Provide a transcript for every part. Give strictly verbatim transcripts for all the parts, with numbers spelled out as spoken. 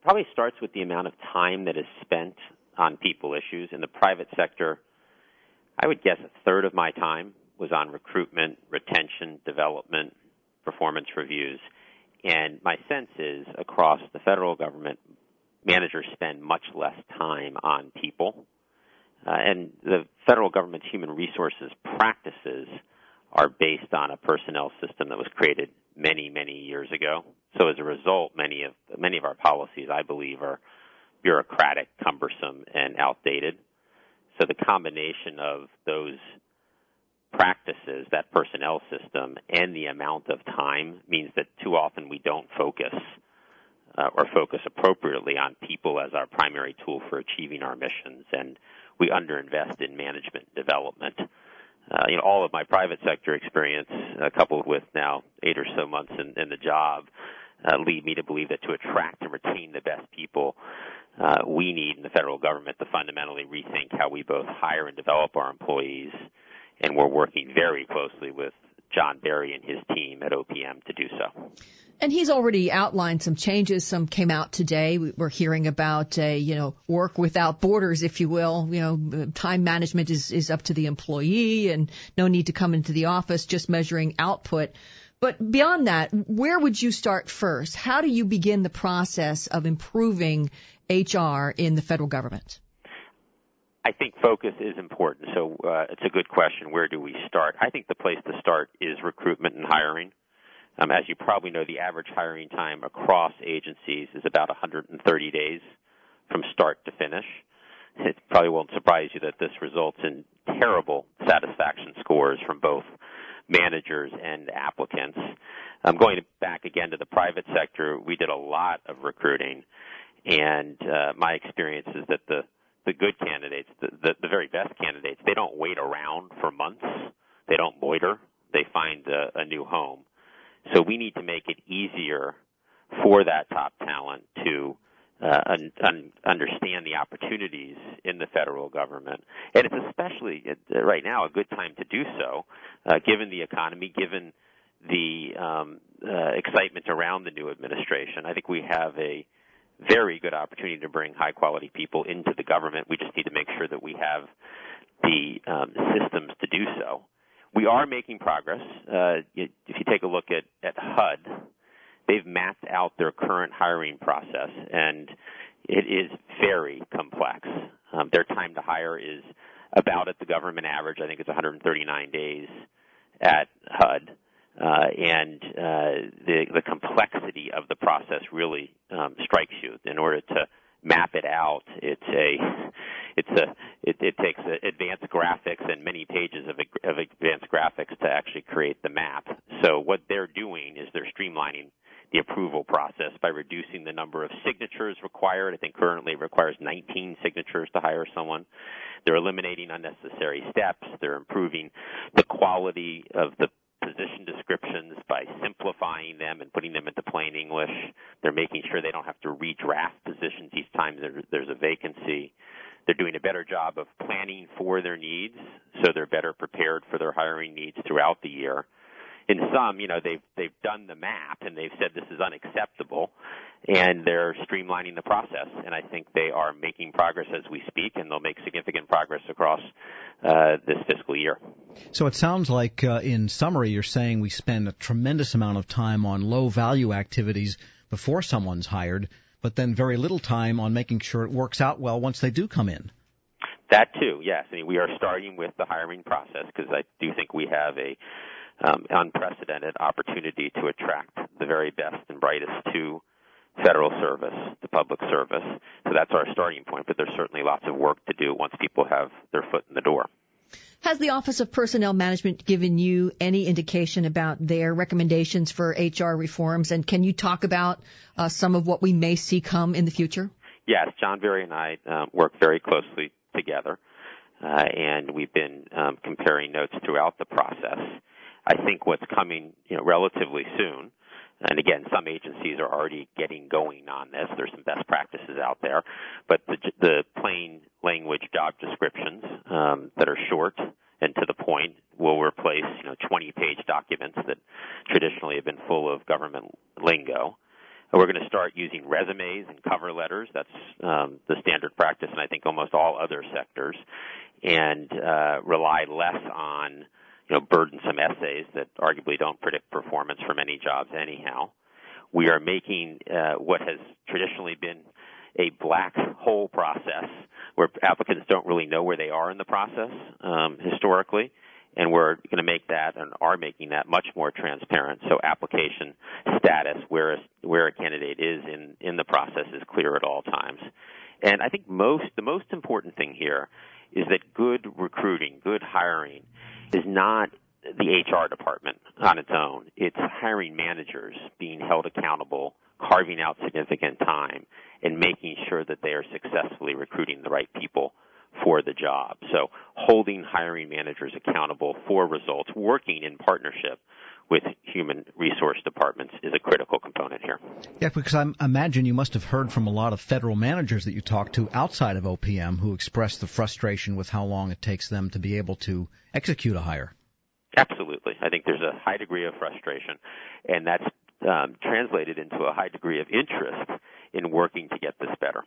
probably starts with the amount of time that is spent on people issues. In the private sector, I would guess a third of my time was on recruitment, retention, development, performance reviews. And my sense is across the federal government, managers spend much less time on people. Uh, and the federal government's human resources practices are based on a personnel system that was created many, many years ago. So as a result, many of many of our policies, I believe, are bureaucratic, cumbersome, and outdated. So the combination of those practices, that personnel system, and the amount of time means that too often we don't focus uh, or focus appropriately on people as our primary tool for achieving our missions, and we underinvest in management development. Uh, you know, all of my private sector experience, uh, coupled with now eight or so months in, in the job, uh, lead me to believe that to attract and retain the best people, uh, we need in the federal government to fundamentally rethink how we both hire and develop our employees. And we're working very closely with John Berry and his team at O P M to do so. And he's already outlined some changes. Some came out today. We're hearing about a, you know, work without borders, if you will. You know, time management is, is up to the employee and no need to come into the office, just measuring output. But beyond that, where would you start first? How do you begin the process of improving H R in the federal government? I think focus is important. So uh, it's a good question. Where do we start? I think the place to start is recruitment and hiring. Um, as you probably know, the average hiring time across agencies is about one hundred thirty days from start to finish. It probably won't surprise you that this results in terrible satisfaction scores from both managers and applicants. Um, going back again to the private sector, we did a lot of recruiting, and uh, my experience is that the the good candidates, the, the, the very best candidates, they don't wait around for months. They don't loiter. They find a, a new home. So we need to make it easier for that top talent to uh, un, un, understand the opportunities in the federal government. And it's especially uh, right now a good time to do so, uh, given the economy, given the um, uh, excitement around the new administration. I think we have a very good opportunity to bring high-quality people into the government. We just need to make sure that we have the um, systems to do so. We are making progress. Uh, if you take a look at, at H U D, they've mapped out their current hiring process, and it is very complex. Um, their time to hire is about at the government average. I think it's one hundred thirty-nine days at H U D. Uh, and uh, the, the complexity of the process really um, strikes you. In order to map it out, it's a, it's a, it, it takes a, advanced graphics and many pages of, of advanced graphics to actually create the map. So what they're doing is they're streamlining the approval process by reducing the number of signatures required. I think currently it requires nineteen signatures to hire someone. They're eliminating unnecessary steps. They're improving the quality of the position descriptions by simplifying them and putting them into plain English. They're making sure they don't have to redraft positions each time there, there's a vacancy. They're doing a better job of planning for their needs, so they're better prepared for their hiring needs throughout the year. In some, you know, they've they've done the map and they've said this is unacceptable, and they're streamlining the process. And I think they are making progress as we speak, and they'll make significant progress across uh, this fiscal year. So it sounds like, uh, in summary, you're saying we spend a tremendous amount of time on low-value activities before someone's hired, but then very little time on making sure it works out well once they do come in. That too, yes. I mean, we are starting with the hiring process because I do think we have a Um, unprecedented opportunity to attract the very best and brightest to federal service, to public service. So that's our starting point, but there's certainly lots of work to do once people have their foot in the door. Has the Office of Personnel Management given you any indication about their recommendations for H R reforms, and can you talk about uh, some of what we may see come in the future? Yes, John Berry and I um, work very closely together, uh, and we've been um, comparing notes throughout the process. I think what's coming, you know, relatively soon, and again, some agencies are already getting going on this. There's some best practices out there, but the, the plain language job descriptions um, that are short and to the point will replace, you know, twenty-page documents that traditionally have been full of government lingo. We're going to start using resumes and cover letters. That's um, the standard practice in I think almost all other sectors, and uh, rely less on you know burdensome essays that arguably don't predict performance for many jobs anyhow. We are making uh, what has traditionally been a black hole process where applicants don't really know where they are in the process um, historically, and we're going to make that and are making that much more transparent. So application status, where a, where a candidate is in, in the process, is clear at all times. And I think most the most important thing here is that good recruiting, good hiring, is not the H R department on its own. It's hiring managers being held accountable, carving out significant time, and making sure that they are successfully recruiting the right people for the job. So holding hiring managers accountable for results, working in partnership with human resource departments is a critical component here. Yeah, because I imagine you must have heard from a lot of federal managers that you talked to outside of O P M who expressed the frustration with how long it takes them to be able to execute a hire. Absolutely. I think there's a high degree of frustration, and that's um, translated into a high degree of interest in working to get this better.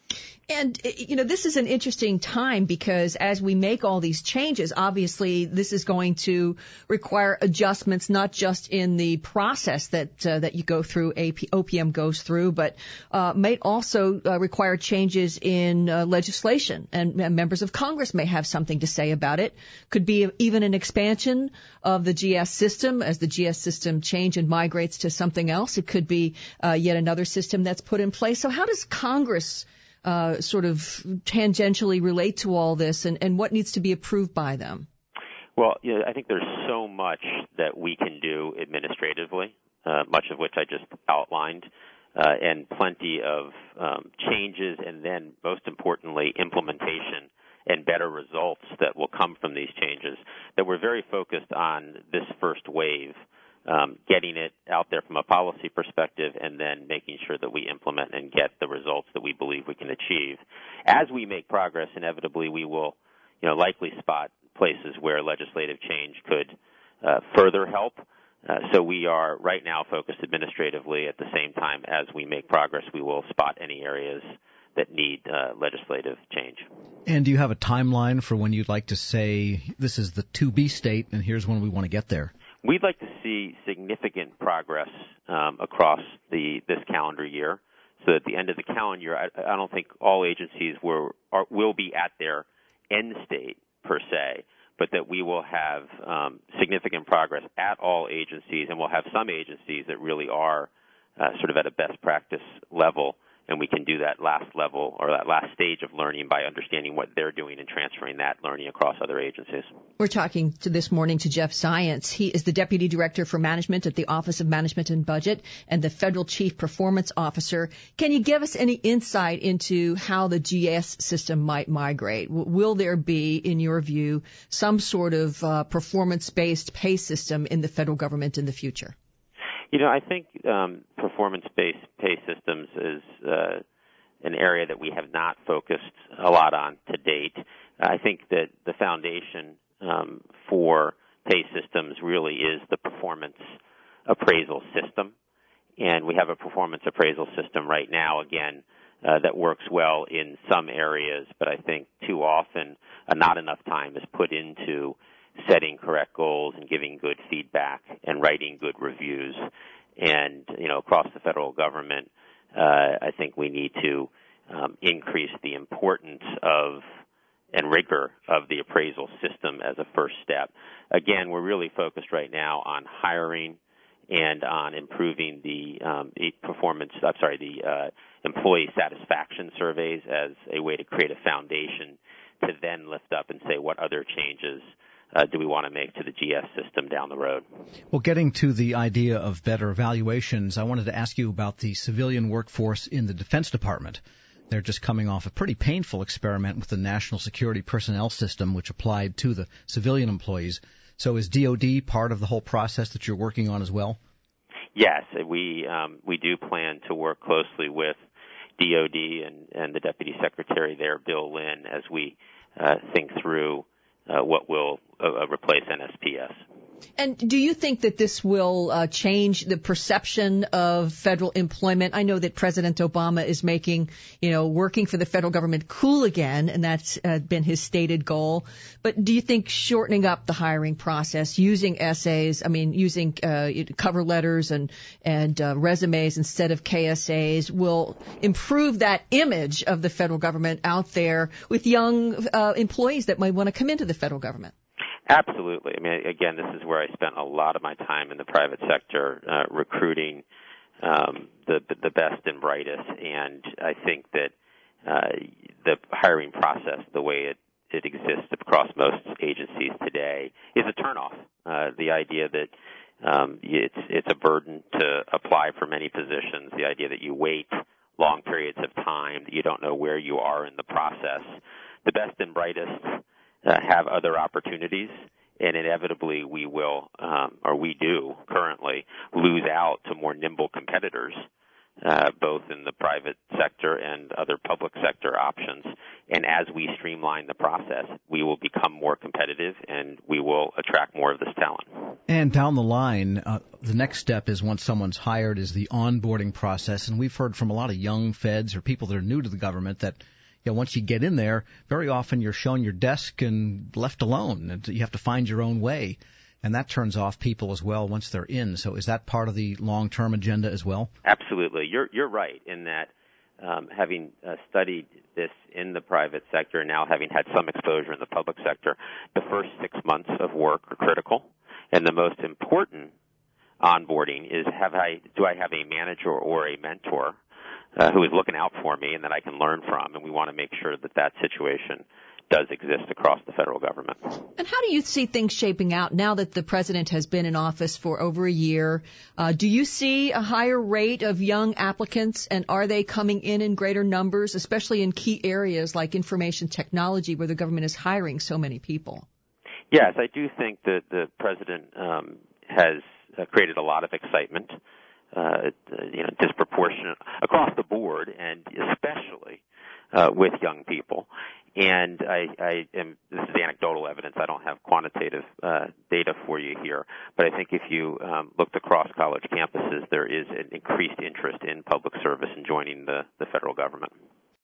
And, you know, this is an interesting time because as we make all these changes, obviously this is going to require adjustments, not just in the process that uh, that you go through, O P M goes through, but uh, may also uh, require changes in uh, legislation. And uh, members of Congress may have something to say about it. Could be even an expansion of the G S system as the G S system change and migrates to something else. It could be uh, yet another system that's put in place. So how does Congress Uh, sort of tangentially relate to all this, and, and what needs to be approved by them? Well, you know, I think there's so much that we can do administratively, uh, much of which I just outlined, uh, and plenty of um, changes, and then most importantly, implementation and better results that will come from these changes, that we're very focused on this first wave, Um, getting it out there from a policy perspective, and then making sure that we implement and get the results that we believe we can achieve. As we make progress, inevitably we will, you know, likely spot places where legislative change could uh, further help. Uh, so we are right now focused administratively. At the same time as we make progress, we will spot any areas that need uh, legislative change. And do you have a timeline for when you'd like to say this is the to-be state and here's when we want to get there? We'd like to see significant progress um, across the this calendar year. So at the end of the calendar year, I, I don't think all agencies were, are, will be at their end state per se, but that we will have um, significant progress at all agencies, and we'll have some agencies that really are uh, sort of at a best practice level, and we can do that last level or that last stage of learning by understanding what they're doing and transferring that learning across other agencies. We're talking to this morning to Jeff Zients. He is the Deputy Director for Management at the Office of Management and Budget and the Federal Chief Performance Officer. Can you give us any insight into how the G S system might migrate? Will there be, in your view, some sort of uh, performance-based pay system in the federal government in the future? You know, I think um, performance-based pay systems is uh, an area that we have not focused a lot on to date. I think that the foundation um, for pay systems really is the performance appraisal system, and we have a performance appraisal system right now, again, uh, that works well in some areas, but I think too often uh, not enough time is put into setting correct goals and giving good feedback and writing good reviews. And, you know, across the federal government, uh, I think we need to um, increase the importance of and rigor of the appraisal system as a first step. Again, we're really focused right now on hiring and on improving the um, performance, I'm sorry, the uh, employee satisfaction surveys as a way to create a foundation to then lift up and say what other changes Uh, do we want to make to the G S system down the road? Well, getting to the idea of better evaluations, I wanted to ask you about the civilian workforce in the Defense Department. They're just coming off a pretty painful experiment with the National Security Personnel System, which applied to the civilian employees. So is D O D part of the whole process that you're working on as well? Yes, we um, we do plan to work closely with D O D and, and the Deputy Secretary there, Bill Lynn, as we uh, think through Uh, what will uh, replace N S P S. And do you think that this will uh, change the perception of federal employment? I know that President Obama is making, you know, working for the federal government cool again, and that's uh, been his stated goal. But do you think shortening up the hiring process, using essays, I mean, using uh, cover letters and and uh, resumes instead of K S As, will improve that image of the federal government out there with young uh, employees that might want to come into the federal government? Absolutely. I mean, again, this is where I spent a lot of my time in the private sector, uh, recruiting um, the the best and brightest. And I think that uh, the hiring process, the way it, it exists across most agencies today, is a turnoff. Uh, the idea that um, it's it's a burden to apply for many positions, the idea that you wait long periods of time, that you don't know where you are in the process. The best and brightest Uh, have other opportunities, and inevitably we will, um, or we do currently, lose out to more nimble competitors, uh, both in the private sector and other public sector options. And as we streamline the process, we will become more competitive, and we will attract more of this talent. And down the line, uh, the next step is once someone's hired is the onboarding process. And we've heard from a lot of young feds or people that are new to the government that you know, once you get in there, very often you're shown your desk and left alone. And you have to find your own way. And that turns off people as well once they're in. So is that part of the long-term agenda as well? Absolutely. You're you're right in that um, having uh, studied this in the private sector and now having had some exposure in the public sector, the first six months of work are critical. And the most important onboarding is have I do I have a manager or a mentor Uh, who is looking out for me and that I can learn from, and we want to make sure that that situation does exist across the federal government. And how do you see things shaping out now that the president has been in office for over a year? Uh, do you see a higher rate of young applicants, and are they coming in in greater numbers, especially in key areas like information technology where the government is hiring so many people? Yes, I do think that the president um, has uh, created a lot of excitement. Uh, you know, disproportionate across the board, and especially uh, with young people. And I, I am, this is anecdotal evidence. I don't have quantitative uh, data for you here, but I think if you um, looked across college campuses, there is an increased interest in public service and joining the, the federal government.